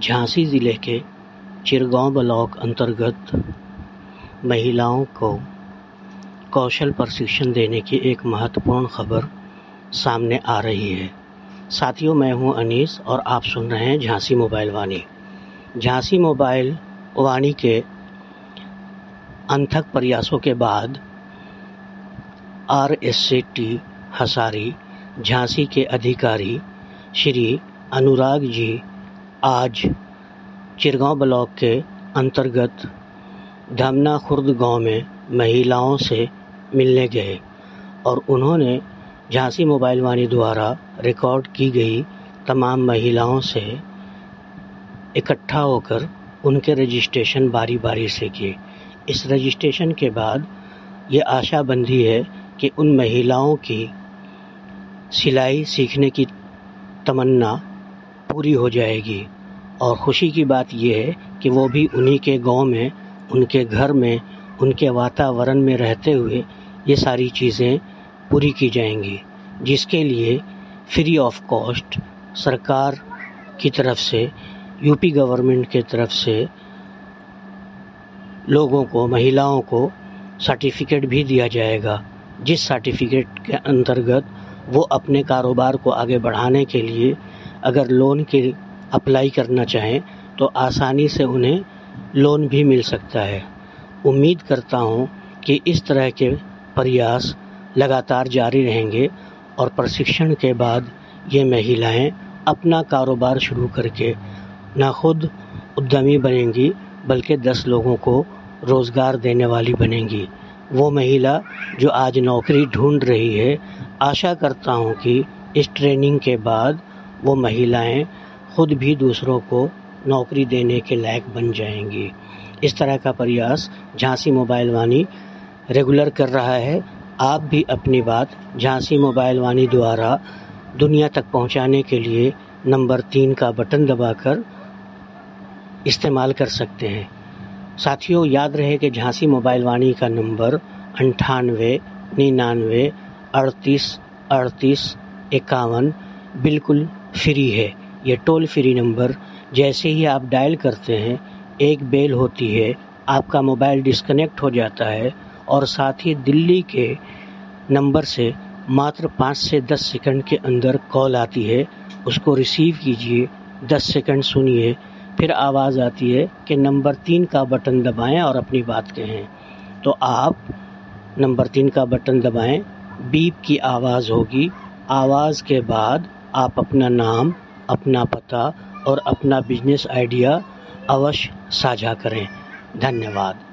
झांसी ज़िले के चिरगांव ब्लॉक अंतर्गत महिलाओं को कौशल प्रशिक्षण देने की एक महत्वपूर्ण खबर सामने आ रही है। साथियों, मैं हूं अनीस और आप सुन रहे हैं झांसी मोबाइल वाणी। झांसी मोबाइल वाणी के अथक प्रयासों के बाद RSCT हसारी झांसी के अधिकारी श्री अनुराग जी आज चिरगांव ब्लॉक के अंतर्गत धामना खुर्द गांव में महिलाओं से मिलने गए और उन्होंने झांसी मोबाइल वाणी द्वारा रिकॉर्ड की गई तमाम महिलाओं से इकट्ठा होकर उनके रजिस्ट्रेशन बारी बारी से किए। इस रजिस्ट्रेशन के बाद ये आशा बंधी है कि उन महिलाओं की सिलाई सीखने की तमन्ना पूरी हो जाएगी और खुशी की बात यह है कि वो भी उन्हीं के गांव में, उनके घर में, उनके वातावरण में रहते हुए ये सारी चीज़ें पूरी की जाएंगी, जिसके लिए फ्री ऑफ कॉस्ट सरकार की तरफ से, यूपी गवर्नमेंट की तरफ से लोगों को, महिलाओं को सर्टिफिकेट भी दिया जाएगा, जिस सर्टिफिकेट के अंतर्गत वो अपने कारोबार को आगे बढ़ाने के लिए अगर लोन के अप्लाई करना चाहें तो आसानी से उन्हें लोन भी मिल सकता है। उम्मीद करता हूं कि इस तरह के प्रयास लगातार जारी रहेंगे और प्रशिक्षण के बाद ये महिलाएं अपना कारोबार शुरू करके न खुद उद्यमी बनेंगी बल्कि 10 लोगों को रोज़गार देने वाली बनेंगी। वो महिला जो आज नौकरी ढूंढ रही है, आशा करता हूं कि इस ट्रेनिंग के बाद वो महिलाएं खुद भी दूसरों को नौकरी देने के लायक बन जाएंगी। इस तरह का प्रयास झांसी मोबाइल वाणी रेगुलर कर रहा है। आप भी अपनी बात झांसी मोबाइल वाणी द्वारा दुनिया तक पहुंचाने के लिए नंबर 3 का बटन दबाकर इस्तेमाल कर सकते हैं। साथियों, याद रहे कि झांसी मोबाइल वाणी का नंबर 98 99 38 38 51 बिल्कुल फ्री है। ये टोल फ्री नंबर जैसे ही आप डायल करते हैं, एक बेल होती है, आपका मोबाइल डिस्कनेक्ट हो जाता है और साथ ही दिल्ली के नंबर से मात्र 5 से 10 सेकंड के अंदर कॉल आती है। उसको रिसीव कीजिए, 10 सेकंड सुनिए, फिर आवाज़ आती है कि नंबर 3 का बटन दबाएं और अपनी बात कहें। तो आप नंबर 3 का बटन दबाएं, बीप की आवाज़ होगी। आवाज़ के बाद आप अपना नाम, अपना पता और अपना बिजनेस आइडिया अवश्य साझा करें। धन्यवाद।